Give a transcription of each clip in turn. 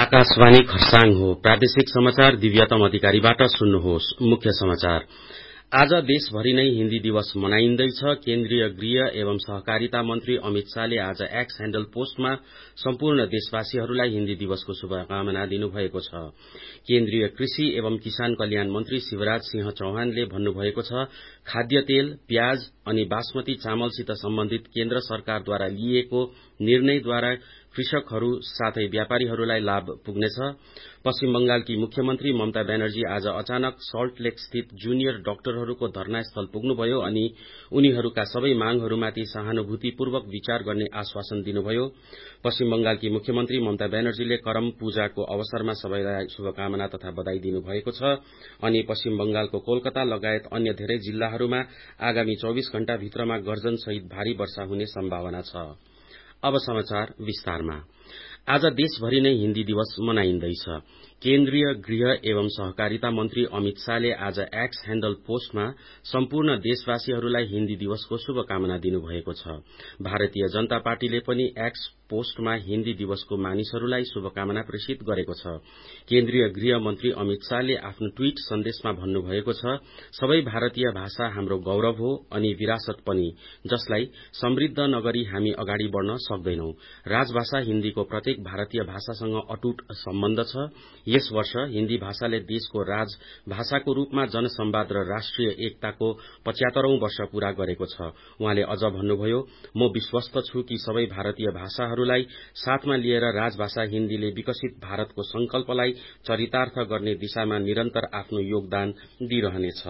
आकाशवाणी खरसाङ हो। प्रादेशिक समाचार दिव्यतम अधिकारीबाट सुन्नुहोस्। मुख्य समाचार। आज देशभरि नै हिन्दी दिवस मनाइन्दैछ। केन्द्रीय गृह एवं सहकारिता मन्त्री अमित शाहले आज एक्स ह्याण्डल पोस्टमा सम्पूर्ण देशवासीहरूलाई हिन्दी दिवसको शुभकामना दिनुभएको छ। केन्द्रीय कृषि एवं किसान कल्याण मन्त्री शिवराज सिंह चौहानले भन्नुभएको छ, खाद्य तेल, प्याज अनि बासमती चामलसित सम्बन्धित केन्द्र सरकारद्वारा लिएको निर्णयद्वारा कृषकहरू साथै व्यापारीहरूलाई लाभ पुग्नेछ। पश्चिम बंगालकी मुख्यमन्त्री ममता ब्यानर्जी आज अचानक सल्ट लेक स्थित जूनियर डाक्टरहरूको धरनास्थल पुग्नुभयो अनि उनीहरूका सबै मागहरूमाथि सहानुभूतिपूर्वक विचार गर्ने आश्वासन दिनुभयो। पश्चिम बंगालकी मुख्यमन्त्री ममता ब्यानर्जीले करम पूजाको अवसरमा सबैलाई शुभकामना तथा बधाई दिनुभएको छ अनि पश्चिम बंगालको कोलकाता लगायत अन्य धेरै जिल्लाहरूमा आगामी 24 घण्टाभित्रमा गर्जनसहित भारी वर्षा हुने सम्भावना छ। अब समाचार विस्तारमा। आज देशभरि नै हिन्दी दिवस मनाइन्दैछ। केन्द्रीय गृह एवं सहकारिता मन्त्री अमित शाहले आज एक्स ह्याण्डल पोस्टमा सम्पूर्ण देशवासीहरूलाई हिन्दी दिवसको शुभकामना दिनुभएको छ। भारतीय जनता पार्टीले पनि एक्स पोस्टमा हिन्दी दिवसको मानिसहरूलाई शुभकामना प्रेषित गरेको छ। केन्द्रीय गृह मन्त्री अमित शाहले आफ्नो ट्वीट सन्देशमा भन्नुभएको छ, सबै भारतीय भाषा हाम्रो गौरव हो अनि विरासत पनि, जसलाई समृद्ध नगरी हामी अगाडि बढ़न सक्दैनौं। राजभाषा हिन्दीको प्रत्येक भारतीय भाषासँग अटूट सम्बन्ध छ। यस वर्ष हिन्दी भाषाले देशको राजभाषाको रूपमा जनसंवाद र राष्ट्रिय एकताको 75औं वर्ष पूरा गरेको छ। उहाँले अझ भन्नुभयो, म विश्वस्त छु कि सबै भारतीय भाषाहरूलाई साथमा लिएर राजभाषा हिन्दीले विकसित भारतको संकल्पलाई चरितार्थ गर्ने दिशामा निरन्तर आफ्नो योगदान दिइरहनेछ।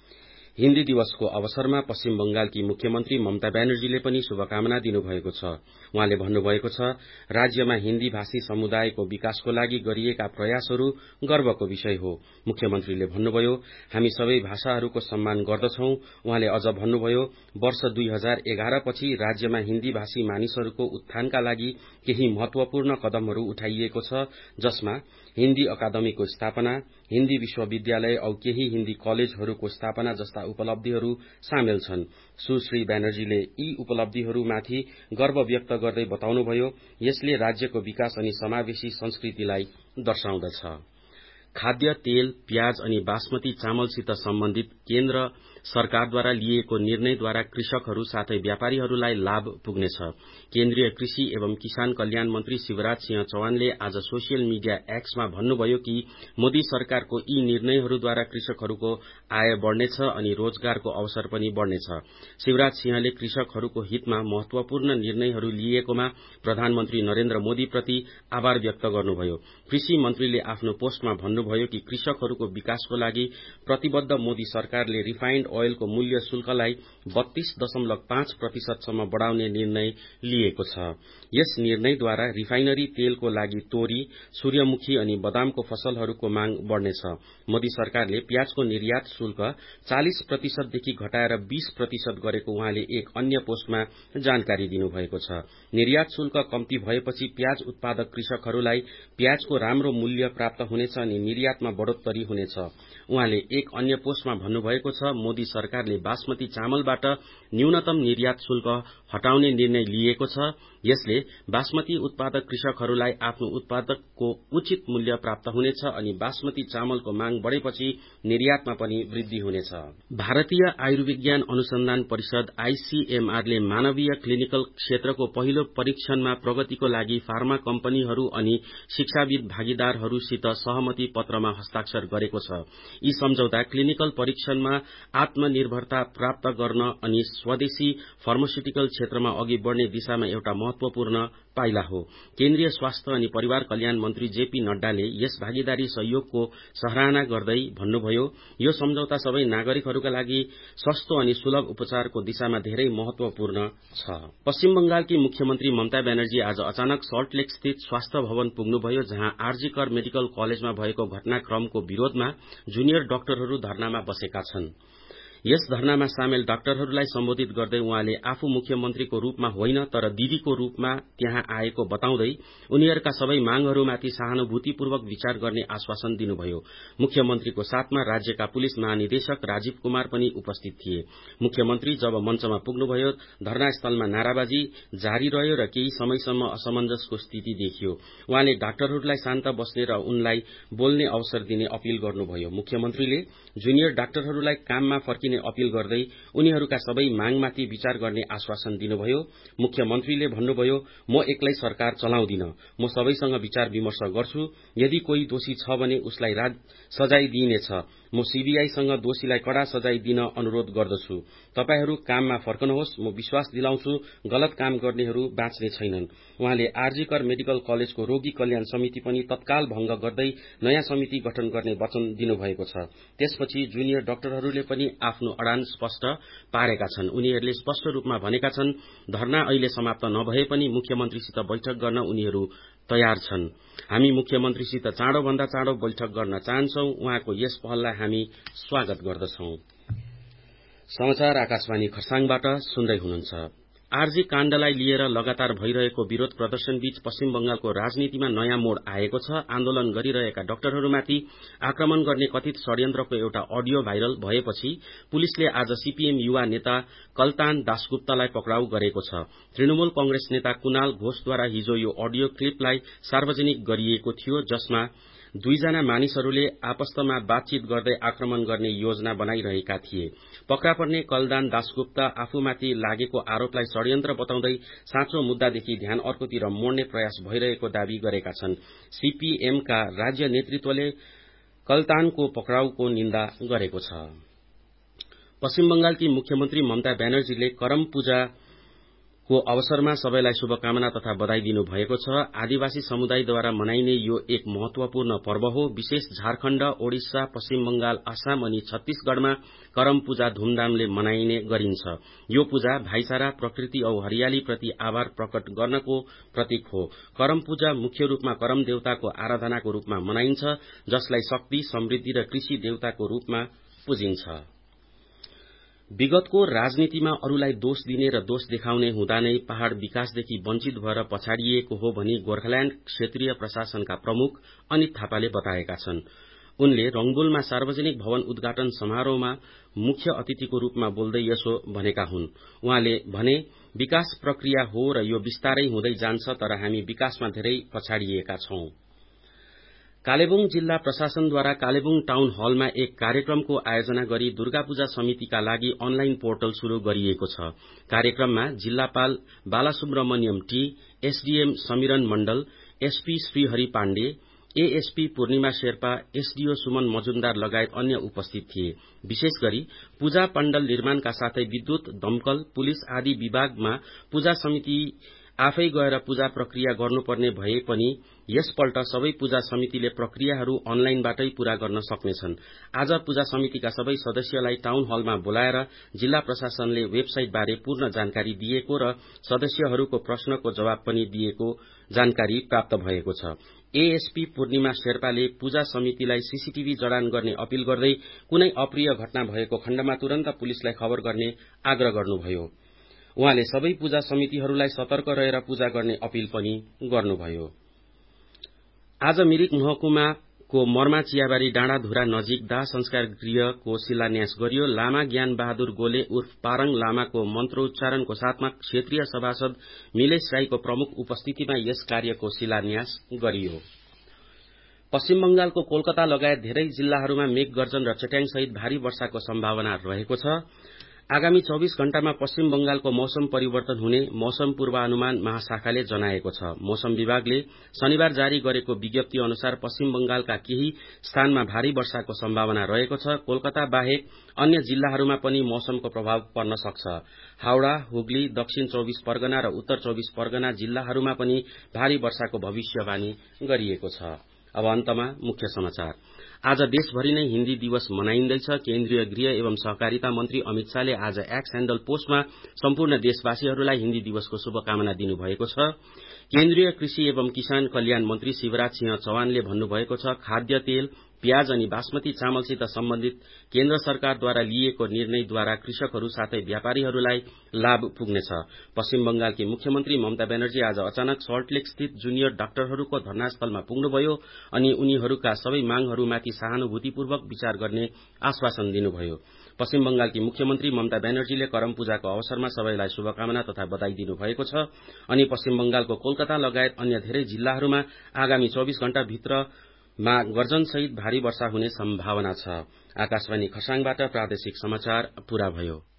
हिन्दी दिवसको अवसरमा पश्चिम बंगालकी मुख्यमन्त्री ममता ब्यानर्जीले पनि शुभकामना दिनुभएको छ। उहाँले भन्नुभएको छ, राज्यमा हिन्दी भाषी समुदायको विकासको लागि गरिएका प्रयासहरू गर्वको विषय हो। मुख्यमन्त्रीले भन्नुभयो, हामी सबै भाषाहरूको सम्मान गर्दछौं। उहाँले अझ भन्नुभयो, वर्ष 2011 पछि राज्यमा हिन्दी भाषी मानिसहरूको उत्थानका लागि केही महत्वपूर्ण कदमहरू उठाइएको छ, जसमा हिन्दी अकादमीको स्थापना, हिन्दी विश्वविद्यालय औ केही हिन्दी कलेजहरूको स्थापना जस्ता उपलब्धिहरू सामेल छन्। सुश्री ब्यानर्जीले यी उपलब्धिहरूमाथि गर्व व्यक्त गर्दै बताउनुभयो, यसले राज्यको विकास अनि समावेशी संस्कृतिलाई दर्शाउँदछ। खाद्य तेल, प्याज अनि बासमती चामलसित सम्बन्धित केन्द्र सरकारद्वारा लिएको निर्णयद्वारा कृषकहरू साथै व्यापारीहरूलाई लाभ पुग्नेछ। केन्द्रीय कृषि एवं किसान कल्याण मन्त्री शिवराज सिंह चौहानले आज सोसियल मीडिया एक्समा भन्नुभयो कि मोदी सरकारको यी निर्णयहरूद्वारा कृषकहरूको आय बढ़नेछ अनि रोजगारको अवसर पनि बढ़नेछ। शिवराज सिंहले कृषकहरूको हितमा महत्वपूर्ण निर्णयहरू लिएकोमा प्रधानमन्त्री नरेन्द्र मोदीप्रति आभार व्यक्त गर्नुभयो। कृषि मन्त्रीले आफ्नो पोस्टमा भन्नुभयो कि कृषकहरूको विकासको लागि प्रतिबद्ध मोदी सरकारले रिफाइन्ड ओइलको मूल्य शुल्कलाई 32.5% सम्म बढ़ाउने निर्णय लिएको छ। यस निर्णयद्वारा रिफाइनरी तेलको लागि तोरी, सूर्यमुखी अनि बदामको फसलहरूको माग बढ़नेछ। मोदी सरकारले प्याजको निर्यात शुल्क 40% देखि घटाएर 20% गरेको उहाँले एक अन्य पोस्टमा जानकारी दिनुभएको छ। निर्यात शुल्क कम्ती भएपछि प्याज उत्पादक कृषकहरूलाई प्याजको राम्रो मूल्य प्राप्त हुनेछ अनि निर्यातमा बढ़ोत्तरी हुनेछ। उहाँले एक अन्य पोस्टमा भन्नुभएको छ, मोदी सरकारले बासमती चामलबाट न्यूनतम निर्यात शुल्क हटाउने निर्णय लिएको छ। यसले बासमती उत्पादक कृषकहरूलाई आफ्नो उत्पादको उचित मूल्य प्राप्त हुनेछ अनि बासमती चामलको माग बढ़ेपछि निर्यातमा पनि वृद्धि हुनेछ। भारतीय आयुर्विज्ञान अनुसन्धान परिषद आईसीएमआरले मानवीय क्लिनिकल क्षेत्रको पहिलो परीक्षणमा प्रगतिको लागि फार्मा कम्पनीहरू अनि शिक्षाविद भागीदारहरूसित सहमति पत्रमा हस्ताक्षर गरेको छ। यी सम्झौता क्लिनिकल परीक्षणमा आत्मनिर्भरता प्राप्त गर्न अनि स्वदेशी फार्मास्युटिकल क्षेत्रमा अघि बढ़ने दिशामा एउटा महत्वपूर्ण पाइला हो। केन्द्रीय स्वास्थ्य अनि परिवार कल्याण मन्त्री जेपी नड्डाले यस भागीदारी सहयोगको सराहना गर्दै भन्नुभयो, यो सम्झौता सबै नागरिकहरूका लागि सस्तो अनि सुलभ उपचारको दिशामा धेरै महत्वपूर्ण छ। पश्चिम बंगालकी मुख्यमन्त्री ममता ब्यानर्जी आज अचानक सल्ट लेक स्थित स्वास्थ्य भवन पुग्नुभयो, जहाँ आरजी कर मेडिकल कलेजमा भएको घटनाक्रमको विरोधमा जूनियर डाक्टरहरू धरनामा बसेका छन्। यस धरनामा सामेल डाक्टरहरूलाई सम्बोधित गर्दै उहाँले आफू मुख्यमन्त्रीको रूपमा होइन तर दिदीको रूपमा त्यहाँ आएको बताउँदै उनीहरूका सबै मांगहरूमाथि सहानुभूतिपूर्वक विचार गर्ने आश्वासन दिनुभयो। मुख्यमन्त्रीको साथमा राज्यका पुलिस महानिदेशक राजीव कुमार पनि उपस्थित थिए। मुख्यमन्त्री जब मञ्चमा पुग्नुभयो, धरनास्थलमा नाराबाजी जारी रह्यो र केही समयसम्म असमञ्जसको स्थिति देखियो। उहाँले डाक्टरहरूलाई शान्त बस्ने र उनलाई बोल्ने अवसर दिने अपील गर्नुभयो। मुख्यमन्त्रीले जुनियर डाक्टरहरूलाई काममा फर्किने अपील गर्दै उनीहरूका सबै मागमाथि विचार गर्ने आश्वासन दिनुभयो। मुख्यमन्त्रीले भन्नुभयो, म एक्लै सरकार चलाउँदिन, म सबैसँग विचार विमर्श गर्छु। यदि कोही दोषी छ भने उसलाई सजाय दिइनेछ। म सीबीआईसँग दोषीलाई कड़ा सजाय दिन अनुरोध गर्दछु। तपाईहरू काममा फर्कनुहोस्। म विश्वास दिलाउँछु गलत काम गर्नेहरू बाँच्ने छैनन्। उहाँले आरजीकर मेडिकल कलेजको रोगी कल्याण समिति पनि तत्काल भंग गर्दै नयाँ समिति गठन गर्ने वचन दिनुभएको छ। त्यसपछि जुनियर डाक्टरहरूले पनि आफ्नो अडान स्पष्ट पारेका छन्। उनीहरूले स्पष्ट रूपमा भनेका छन्, धरना अहिले समाप्त नभए पनि मुख्यमन्त्रीसित बैठक गर्न उनीहरू तयार छन्। हामी मुख्यमन्त्रीसित चाँडोभन्दा चाँडो बैठक गर्न चाहन्छौं। उहाँको यस पहललाई हामी स्वागत गर्दछौं। समाचार आकाशवाणी खरसाङबाट सुन्दै हुनुहुन्छ। आरजी काण्डलाई लिएर लगातार भइरहेको विरोध प्रदर्शनबीच पश्चिम बंगालको राजनीतिमा नयाँ मोड़ आएको छ। आन्दोलन गरिरहेका डाक्टरहरूमाथि आक्रमण गर्ने कथित षड्यन्त्रको एउटा अडियो भाइरल भएपछि पुलिसले आज सीपीएम युवा नेता कलतान दासगुप्तालाई पक्राउ गरेको छ। तृणमूल कंग्रेस नेता कुणाल घोषद्वारा हिजो यो अडियो क्लिपलाई सार्वजनिक गरिएको थियो, जसमा दुईजना मानिसहरूले आपस्तमा बातचित गर्दै आक्रमण गर्ने योजना बनाइरहेका थिए। पक्रा पर्ने कलदान दासगुप्ता आफूमाथि लागेको आरोपलाई षड्यन्त्र बताउँदै साँचो मुद्दादेखि ध्यान अर्कोतिर मोड्ने प्रयास भइरहेको दावी गरेका छन्। सीपीएमका राज्य नेतृत्वले कलतानको पक्राउको निन्दा गरेको छ। पश्चिम बंगालकी मुख्यमन्त्री ममता ब्यानर्जीले करम पूजाको अवसरमा सबैलाई शुभकामना तथा बधाई दिनुभएको छ। आदिवासी समुदायद्वारा मनाइने यो एक महत्वपूर्ण पर्व हो। विशेष झारखण्ड, ओडिसा, पश्चिम बंगाल, आसाम अनि छत्तीसगढ़मा करम पूजा धूमधामले मनाइने गरिन्छ। यो पूजा भाइचारा, प्रकृति औ हरियाली प्रति आभार प्रकट गर्नको प्रतीक हो। करम पूजा मुख्य रूपमा करम देवताको आराधनाको रूपमा मनाइन्छ, जसलाई शक्ति, समृद्धि र कृषि देवताको रूपमा पुजिन्छ। विगतको राजनीतिमा अरूलाई दोष दिने र दोष देखाउने हुँदा नै पहाड़ विकासदेखि वञ्चित भएर पछाडिएको हो भनी गोर्खाल्याण्ड क्षेत्रीय प्रशासनका प्रमुख अनित थापाले बताएका छन्। उनले रंगबुलमा सार्वजनिक भवन उद्घाटन समारोहमा मुख्य अतिथिको रूपमा बोल्दै यसो भनेका हुन्। उहाँले भने, विकास प्रक्रिया हो र यो बिस्तारै हुँदै जान्छ, तर हामी विकासमा धेरै पछाडिएका छौं। कालेबुङ जिल्ला प्रशासनद्वारा कालेबुङ टाउन हलमा एक कार्यक्रमको आयोजना गरी दुर्गा पूजा समितिका लागि अनलाइन पोर्टल शुरू गरिएको छ। कार्यक्रममा जिल्लापाल Balasubramaniam T, SDM Samiran Mandal, SP Shrihari Pandey, ASP Purnima Sherpa, SDO Suman Majumdar लगायत अन्य उपस्थित थिए। विशेष गरी पूजा पण्डल निर्माणका साथै विद्युत, दमकल, पुलिस आदि विभागमा पूजा समिति आफै गएर पूजा प्रक्रिया गर्नुपर्ने भए पनि यसपल्ट सबै पूजा समितिले प्रक्रियाहरू अनलाइनबाटै पूरा गर्न सक्नेछन्। आज पूजा समितिका सबै सदस्यलाई टाउन हलमा बोलाएर जिल्ला प्रशासनले वेबसाइटबारे पूर्ण जानकारी दिएको र सदस्यहरूको प्रश्नको जवाब पनि दिएको जानकारी प्राप्त भएको छ। एएसपी पूर्णिमा शेर्पाले पूजा समितिलाई सीसीटीभी जडान गर्ने अपील गर्दै कुनै अप्रिय घटना भएको खण्डमा तुरन्त पुलिसलाई खबर गर्ने आग्रह गर्नुभयो। उहाँले सबै पूजा समितिहरूलाई सतर्क रहेर पूजा गर्ने अपील पनि गर्नुभयो। आज मिरिक महकुमाको मर्मा चियाबारी डाँडाधुरा नजिक दाह संस्कार गृहको शिलान्यास गरियो। लामा ज्ञान बहादुर गोले उर्फ पारङ लामाको मन्त्रोच्चारणको साथमा क्षेत्रीय सभासद मिलेश राईको प्रमुख उपस्थितिमा यस कार्यको शिलान्यास गरियो। पश्चिम बंगालको कोलकाता लगायत धेरै जिल्लाहरूमा मेघगर्जन र चट्याङसहित भारी वर्षाको सम्भावना रहेको छ। आगामी 24 घण्टामा पश्चिम बंगालको मौसम परिवर्तन हुने मौसम पूर्वानुमान महाशाखाले जनाएको छ। मौसम विभागले शनिबार जारी गरेको विज्ञप्ति अनुसार पश्चिम बंगालका केही स्थानमा भारी वर्षाको सम्भावना रहेको छ। कोलकाता बाहेक अन्य जिल्लाहरूमा पनि मौसमको प्रभाव पर्न सक्छ। हावड़ा, हुगली, दक्षिण 24 परगना र उत्तर 24 परगना जिल्लाहरूमा पनि भारी वर्षाको भविष्यवाणी गरिएको छ। अब अन्तमा मुख्य समाचार। आज देशभरि नै हिन्दी दिवस मनाइन्दैछ। केन्द्रीय गृह एवं सहकारिता मन्त्री अमित शाहले आज एक्स ह्याण्डल पोस्टमा सम्पूर्ण देशवासीहरूलाई हिन्दी दिवसको शुभकामना दिनुभएको छ। केन्द्रीय कृषि एवं किसान कल्याण मन्त्री शिवराज सिंह चौहानले भन्नुभएको छ, खाद्य तेल, प्याज अनि बासमती चामलसित सम्बन्धित केन्द्र सरकारद्वारा लिएको निर्णयद्वारा कृषकहरू साथै व्यापारीहरूलाई लाभ पुग्नेछ। पश्चिम बंगालकी मुख्यमन्त्री ममता ब्यानर्जी आज अचानक सल्टलेक स्थित जूनियर डाक्टरहरूको धरनास्थलमा पुग्नुभयो अनि उनीहरूका सबै मागहरूमाथि सहानुभूतिपूर्वक विचार गर्ने आश्वासन दिनुभयो। पश्चिम बंगालकी मुख्यमन्त्री ममता ब्यानर्जीले करम पूजाको अवसरमा सबैलाई शुभकामना तथा बधाई दिनुभएको छ अनि पश्चिम बंगालको कोलकाता लगायत अन्य धेरै जिल्लाहरूमा आगामी 24 घण्टाभित्रमा गर्जनसहित भारी वर्षा हुने सम्भावना छ। आकाशवाणी खरसाङबाट प्रादेशिक समाचार पूरा भयो।